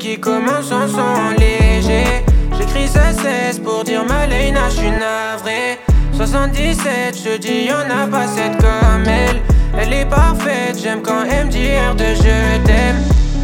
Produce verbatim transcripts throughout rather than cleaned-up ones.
qui commence en son léger. J'écris ça cesse pour dire Malena, j'suis navré. soixante-dix-sept, je dis y'en a pas sept comme elle. Elle est parfaite, j'aime quand elle me dit R deux, je t'aime.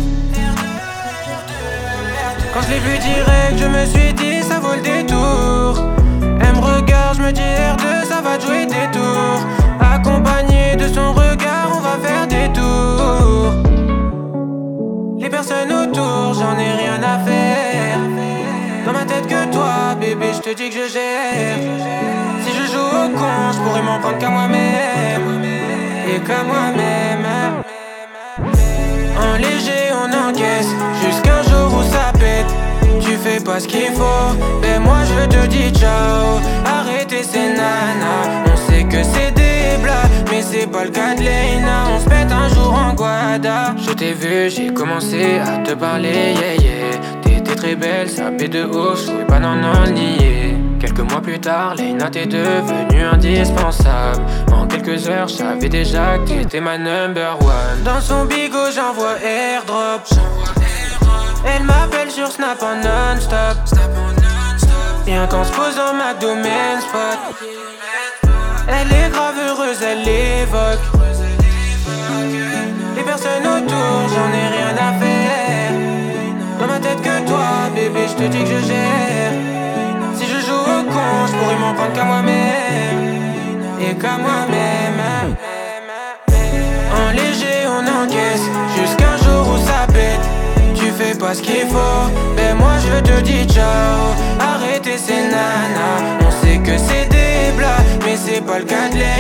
Quand je l'ai vu direct, je me suis dit ça vaut le détour. Elle me regarde, je me dis R deux, ça va jouer des tours. Accompagné de son regard, on va faire des tours. Les personnes autour, j'en ai rien à faire. Dans ma tête que toi, bébé, je te dis que je gère. Si je joue au con, je pourrais m'en prendre qu'à moi-même. Et qu'à moi-même. En léger, on encaisse, jusqu'un jour où ça pète. Tu fais pas ce qu'il faut, ben moi je te dis ciao. Arrêtez ces nanas, on sait que c'est des blagues, mais c'est pas le cas de Lena. On se pète un jour en Guada. Je t'ai vu, j'ai commencé à te parler, yeah yeah. T'étais très belle, sapée de haut, je pouvais pas non non nier. Quelques mois plus tard, Lena t'es devenue indispensable. En quelques heures, je savais déjà que t'étais ma number one. Dans son bigot, j'envoie airdrop. Elle m'appelle sur Snap en non-stop. Rien qu'en se posant ma domaine spot. Elle est grave heureuse, elle évoque. Les personnes autour, j'en ai rien à faire. Dans ma tête que toi, bébé, je te dis que je gère. Si je joue au con, je pourrais m'en prendre qu'à moi-même. Et qu'à moi-même. En léger, on encaisse, jusqu'un jour où ça pète. Tu fais pas ce qu'il faut, ben moi je te dis ciao. Arrêtez ces nanas, on sait que c'est des blagues, mais c'est pas le cas de Lena.